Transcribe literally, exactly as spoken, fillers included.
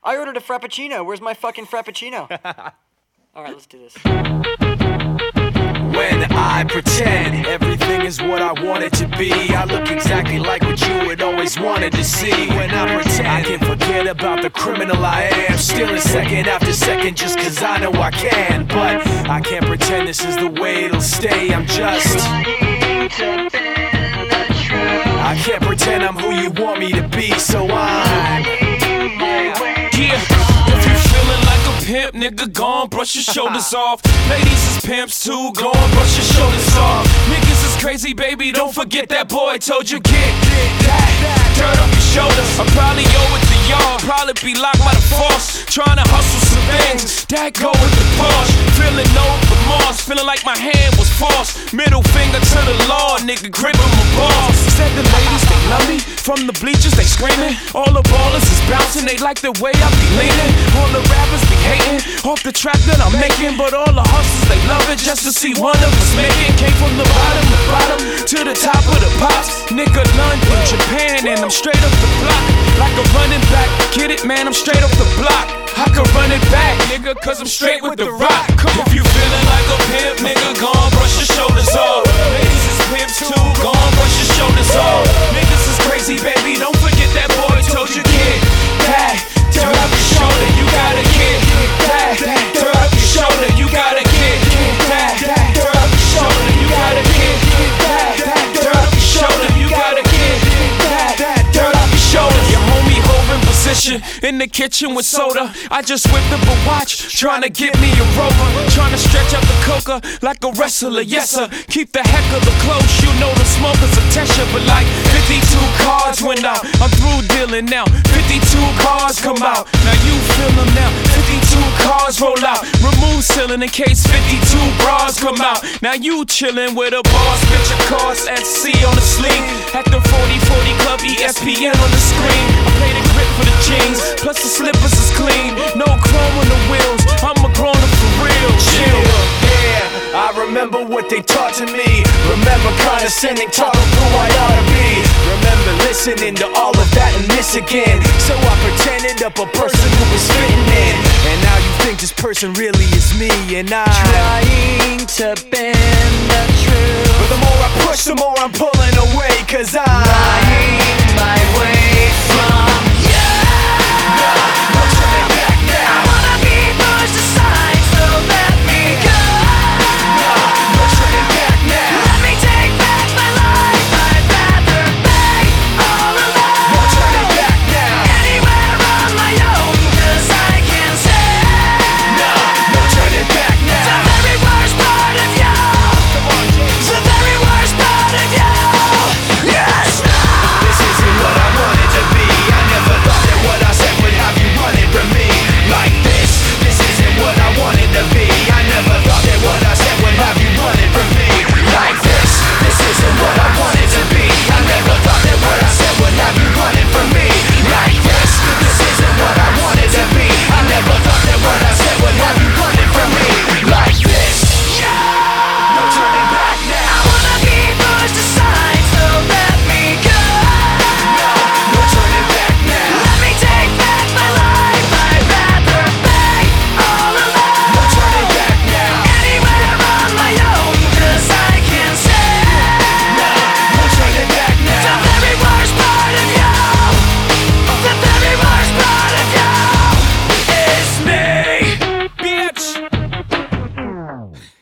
I ordered a Frappuccino. Where's my fucking Frappuccino? Alright, let's do this. When I pretend everything is what I want it to be, I look exactly like what you had always wanted to see. When I pretend I can forget about the criminal I am, stealing second after second just cause I know I can. But I can't pretend this is the way it'll stay. I'm just trying to bend the truth. I can't pretend I'm who you want me to be, so I'm yeah. If you feeling like a pimp, nigga, gon' brush your shoulders off. Ladies is pimps too, gon' brush your shoulders off. Niggas is crazy, baby, don't forget that boy told you get that dirt off your shoulders. I probably owe it to y'all, probably be locked by the force, trying to hustle some things that go with the Porsche. Feeling no remorse, feeling like my hand was forced. Middle finger to the law, nigga, gripping my balls. Said the ladies, they love me, from the bleachers they screaming. All the ballers is bouncing, they like the way I be leaning. All the rappers be hating, off the track that I'm making. But all the hustlers, they love it just to see one of us make it. Came from the bottom, the bottom, to the top of the pops. Nigga, London, Japan, and I'm straight up the block. Like a running back, get it, man, I'm straight off the block. I can run it back, nigga, cause I'm straight with the rock. If you feeling like a pimp, nigga, gon' brush your shoulders off. Ladies is pimps too, gon' brush your shoulders off. Niggas is crazy, baby, don't forget that boy told you get that dirt off your shoulder. You gotta get that dirt off your shoulder. You gotta get that dirt off your shoulder. You gotta get that dirt off your shoulder. You gotta get that dirt off your shoulder. Your homie holding position in the kitchen with soda. I just whipped up a watch, trying to get me a rover, trying to stretch out the coca like a wrestler, yes sir. Keep the heck of the close, you know the smoker's a tester. But like fifty-two cars went out, I'm through dealing now. fifty-two cars come out, now you feel them now. fifty-two cars roll out, remove ceiling in case fifty-two bras come out. Now you chillin' with a boss, bitch your cars at sea on the sleeve. At the forty forty club, E S P N on the screen. I play the grip for the jeans, plus the slippers is clean. No chrome on the wheels, I'm a grown up for real. Chill. yeah, I remember what they taught to me. Remember condescending, taught them who I ought to be. Remember listening to all of that and this again. So I pretended up a person who was fitting in. And now you think this person really is me. And I'm Trying to bend the truth. But the more I push, the more I'm pulling away. Cause I'm Lying my way from you.